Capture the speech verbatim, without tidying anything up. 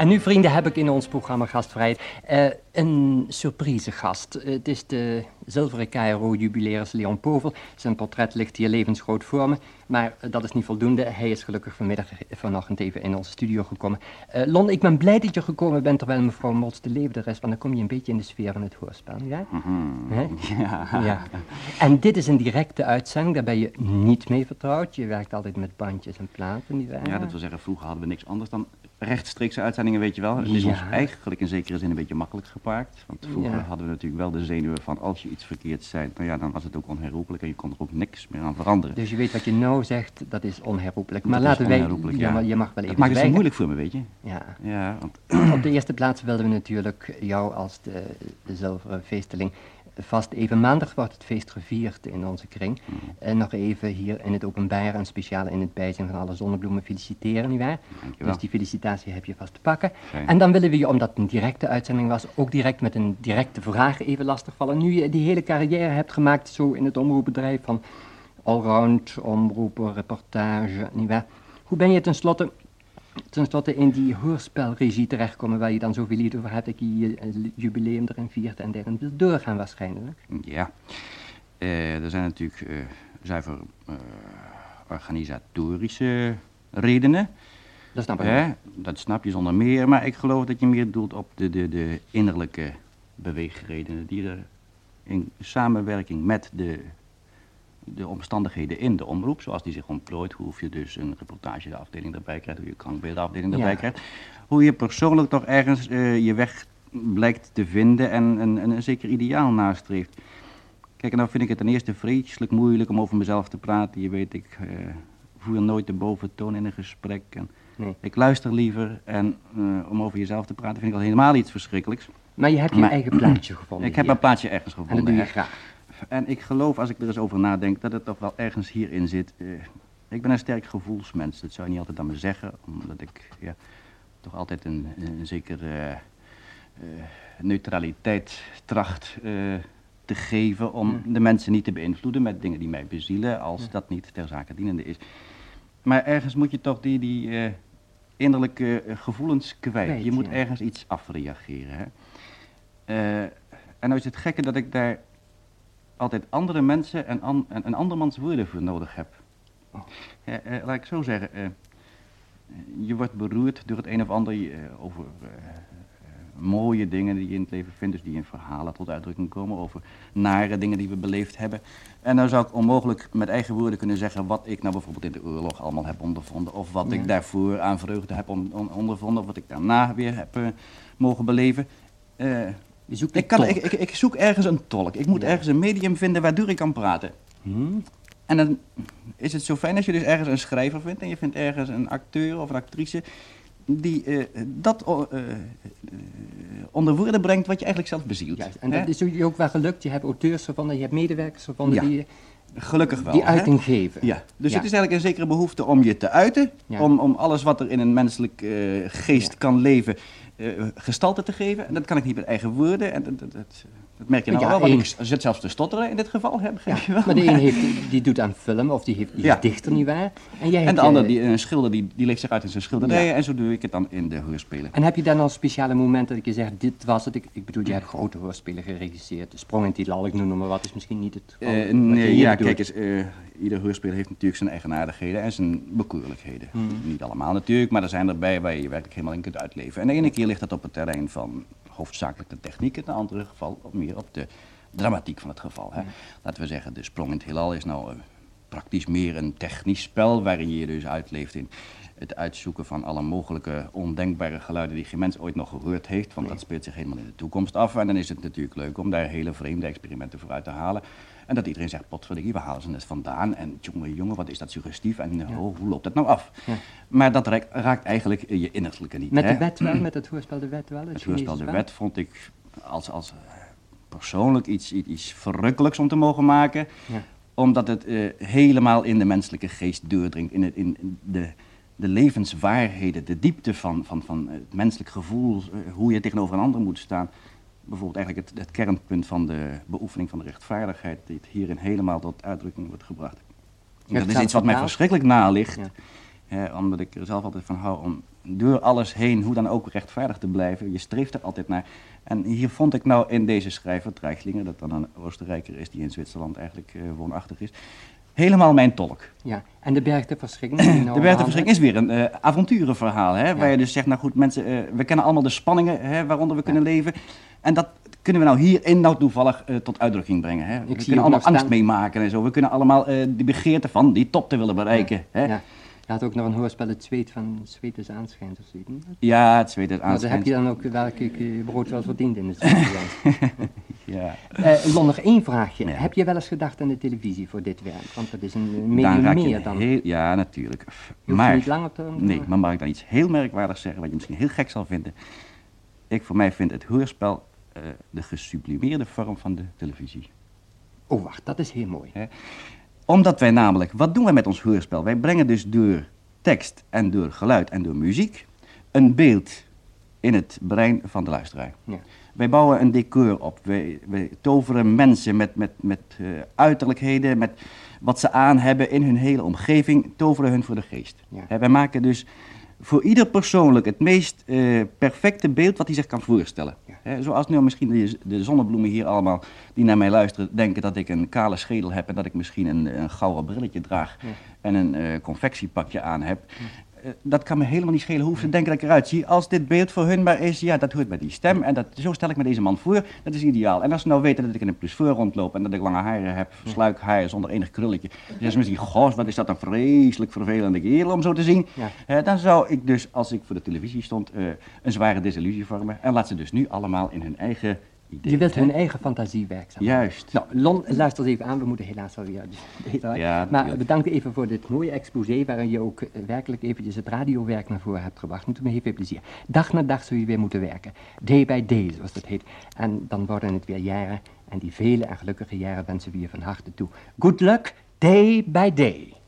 En nu, vrienden, heb ik in ons programma Gastvrijheid uh, een surprise gast. Uh, het is de zilveren K R O-jubilaris Leon Povel. Zijn portret ligt hier levensgroot voor me. Maar uh, dat is niet voldoende. Hij is gelukkig vanmiddag vanochtend even in onze studio gekomen. Uh, Lon, ik ben blij dat je gekomen bent terwijl mevrouw Mots de leefder is. Want dan kom je een beetje in de sfeer van het hoorspel, ja? Mm-hmm. Ja. ja. En dit is een directe uitzending. Daar ben je niet mee vertrouwd. Je werkt altijd met bandjes en platen, nietwaar? Ja, dat wil zeggen, vroeger hadden we niks anders dan rechtstreekse uitzendingen, weet je wel. Het is Ja. ons eigenlijk in zekere zin een beetje makkelijk gepaard. Want vroeger Ja. hadden we natuurlijk wel de zenuwen van als je iets verkeerd zei, nou ja, dan was het ook onherroepelijk en je kon er ook niks meer aan veranderen. Dus je weet wat je nou zegt, dat is onherroepelijk. Maar Dat is laten wij... onherroepelijk, ja. Ja, maar je mag wel even Het maakt het zo zwijgen. moeilijk voor me, weet je. Ja. Ja, want Op de eerste plaats wilden we natuurlijk jou als de, de zilveren feesteling vast even maandag wordt het feest gevierd in onze kring. Mm. En nog even hier in het openbaar en speciaal in het bijzijn van alle zonnebloemen feliciteren, nietwaar? Dankjewel. Dus die felicitatie heb je vast te pakken. Fijn. En dan willen we je, omdat het een directe uitzending was, ook direct met een directe vraag even lastigvallen. Nu je die hele carrière hebt gemaakt zo in het omroepbedrijf van allround, omroepen, reportage, nietwaar? Hoe ben je tenslotte... Ten slotte in die hoorspelregie terechtkomen waar je dan zoveel lied over hebt, dat je je jubileum erin viert en daarin wil doorgaan waarschijnlijk. ja, uh, er zijn natuurlijk uh, zuiver uh, organisatorische redenen. Dat snap ik. Hè? Dat snap je zonder meer, maar ik geloof dat je meer doelt op de, de, de innerlijke beweegredenen die er in samenwerking met de, de omstandigheden in de omroep, zoals die zich ontplooit, hoe je dus een reportageafdeling erbij krijgt, hoe je krankbeeldenafdeling erbij Ja. krijgt, hoe je persoonlijk toch ergens uh, je weg blijkt te vinden en een, een, een zeker ideaal nastreeft. Kijk, en nou vind ik het ten eerste vreselijk moeilijk om over mezelf te praten. Je weet, ik uh, voer nooit de boventoon in een gesprek en Nee. ik luister liever en uh, om over jezelf te praten vind ik al helemaal iets verschrikkelijks. Maar je hebt je Maar- eigen plaatje gevonden. Ik heb hier. een plaatsje ergens En dat gevonden. doe je hè. graag. En ik geloof, als ik er eens over nadenk, dat het toch wel ergens hierin zit. Uh, ik ben een sterk gevoelsmens, dat zou je niet altijd aan me zeggen, omdat ik ja, toch altijd een, een zekere uh, uh, neutraliteit tracht uh, te geven om Hmm. de mensen niet te beïnvloeden met dingen die mij bezielen, als Ja. dat niet ter zake dienende is. Maar ergens moet je toch die, die uh, innerlijke uh, gevoelens kwijt. Kwijt, je moet ja. ergens iets afreageren. Hè? Uh, en nou is het gekke dat ik daar altijd andere mensen en, an, en, en andermans woorden voor nodig heb. Oh. Ja, uh, laat ik zo zeggen, uh, je wordt beroerd door het een of ander uh, over uh, uh, mooie dingen die je in het leven vindt, dus die in verhalen tot uitdrukking komen, over nare dingen die we beleefd hebben. En nou zou ik onmogelijk met eigen woorden kunnen zeggen wat ik nou bijvoorbeeld in de oorlog allemaal heb ondervonden, of wat Ja. ik daarvoor aan vreugde heb on, on, ondervonden, of wat ik daarna weer heb uh, mogen beleven. Uh, Je zoekt ik, kan, tolk. ik, ik, ik zoek ergens een tolk. Ik moet Ja. ergens een medium vinden waardoor ik kan praten. Hmm? En dan is het zo fijn als je dus ergens een schrijver vindt en je vindt ergens een acteur of een actrice die uh, dat uh, uh, onder woorden brengt wat je eigenlijk zelf bezielt. Juist. En hè? dat is je ook wel gelukt. Je hebt auteurs gevonden, je hebt medewerkers gevonden Ja. die, Gelukkig wel. die hè? uiting geven. Ja, dus Ja. het is eigenlijk een zekere behoefte om je te uiten, Ja. om, om alles wat er in een menselijk uh, geest Ja. kan leven, uh, gestalte te geven. En dat kan ik niet met eigen woorden. En dat, dat, dat, dat merk je nou Ja, wel, want één. ik zit zelfs te stotteren in dit geval. Hè, begrijp Ja, je wel? maar de een heeft, die doet aan film of die, heeft, die Ja. is dichter, nietwaar? En, jij En hebt, de ander, eh, die, een schilder, die, die leeft zich uit in zijn schilderijen Ja. en zo doe ik het dan in de hoorspelen. En heb je dan al speciale momenten dat je zegt, dit was het? Ik, ik bedoel, je hebt grote hoorspelen geregisseerd. De Sprong in Tidal, ik noem nog maar wat, is misschien niet het... Uh, wat je nee, hier ja, bedoelt. kijk eens, uh, ieder hoorspeler heeft natuurlijk zijn eigenaardigheden en zijn bekoorlijkheden. Hmm. Niet allemaal natuurlijk, maar er zijn erbij waar je je werkelijk helemaal in kunt uitleven. En de ene keer ligt dat op het terrein van hoofdzakelijk de techniek, in het andere geval op meer op de dramatiek van het geval. Hè. Laten we zeggen, de Sprong in het Heelal is nou uh, praktisch meer een technisch spel waarin je je dus uitleeft in het uitzoeken van alle mogelijke ondenkbare geluiden die geen mens ooit nog gehoord heeft, want Nee. dat speelt zich helemaal in de toekomst af. En dan is het natuurlijk leuk om daar hele vreemde experimenten voor uit te halen. En dat iedereen zegt, potverdikkie, waar halen ze het vandaan? En jongen, jongen, wat is dat suggestief? En Ja. oh, hoe loopt dat nou af? Ja. Maar dat raakt, raakt eigenlijk je innerlijke niet. Met hè? de wet wel, met het hoorspel de wet wel? Het, Het hoorspel Chinese De spel? Wet vond ik als, als uh, persoonlijk iets, iets, iets verrukkelijks om te mogen maken. Ja. Omdat het uh, helemaal in de menselijke geest doordringt. In, het, in de, de levenswaarheden, de diepte van, van, van het menselijk gevoel. Uh, hoe je tegenover een ander moet staan. Bijvoorbeeld eigenlijk het, het kernpunt van de beoefening van de rechtvaardigheid. Die hierin helemaal tot uitdrukking wordt gebracht. Je hebt Dat is zelf iets wat mij vertaald. verschrikkelijk naligt. Ja. Hè, omdat ik er zelf altijd van hou om door alles heen, hoe dan ook, rechtvaardig te blijven. Je streeft er altijd naar. En hier vond ik nou in deze schrijver, Treichlinger, dat dan een Oostenrijker is die in Zwitserland eigenlijk uh, woonachtig is, helemaal mijn tolk. Ja, en de Berg der Verschrikking? die nou De Berg der aan Verschrikking is weer een uh, avonturenverhaal, hè, Ja. waar je dus zegt, nou goed, mensen, uh, we kennen allemaal de spanningen, hè, waaronder we kunnen leven. En dat kunnen we nou hierin nou toevallig uh, tot uitdrukking brengen. Hè. We zie kunnen ook allemaal nog angst staan- meemaken en zo. We kunnen allemaal uh, die begeerte van die top te willen bereiken. Hè. Ja. Je had ook nog een hoorspel, Het Zweet van Zweet is aanschijnt of zoiets. Ja, het zweet is Nou, daar heb aanschijnt. je dan ook welk ik je brood wel verdiend in het Zweet. Ja. uh, Lon, nog één vraagje. Ja. Heb je wel eens gedacht aan de televisie voor dit werk? Want dat is een uh, Dan medium raak je meer dan... heel, ja, natuurlijk. Je hoeft er Maar, niet lang op te... nee, maar mag ik dan iets heel merkwaardigs zeggen, wat je misschien heel gek zal vinden? Ik voor mij vind het hoorspel uh, de gesublimeerde vorm van de televisie. Oh, wacht, dat is heel mooi. Hè? Omdat wij namelijk, wat doen wij met ons hoorspel? Wij brengen dus door tekst en door geluid en door muziek een beeld in het brein van de luisteraar. Ja. Wij bouwen een decor op, wij, wij toveren mensen met, met, met uh, uiterlijkheden, met wat ze aan hebben in hun hele omgeving, toveren hun voor de geest. Ja. Hè, wij maken dus voor ieder persoonlijk het meest uh, perfecte beeld wat hij zich kan voorstellen. Ja. Hè, zoals nu misschien de, de zonnebloemen hier allemaal die naar mij luisteren denken dat ik een kale schedel heb en dat ik misschien een, een gouden brilletje draag Ja. en een uh, confectiepakje aan heb. Uh, dat kan me helemaal niet schelen hoe ze denken dat ik eruit zie. Als dit beeld voor hun maar is, ja, dat hoort bij die stem en dat, zo stel ik me deze man voor, dat is ideaal. En als ze nou weten dat ik in een plus voor rondloop en dat ik lange haren heb, sluikhaar zonder enig krulletje, dan zeggen ze misschien, goh, wat is dat een vreselijk vervelende kerel om zo te zien. Ja. Uh, dan zou ik dus, als ik voor de televisie stond, uh, een zware desillusie vormen en laat ze dus nu allemaal in hun eigen idee. Je wilt hun eigen fantasie werkzaam. Juist. Nou, Lon, luister eens even aan. We moeten helaas alweer... Ja, maar bedankt even voor dit mooie exposé, waarin je ook uh, werkelijk eventjes het radiowerk naar voren hebt gebracht. En toen me heel veel plezier. Dag na dag zul je weer moeten werken. Day by day, zoals dat heet. En dan worden het weer jaren. En die vele en gelukkige jaren wensen we je van harte toe. Good luck, day by day.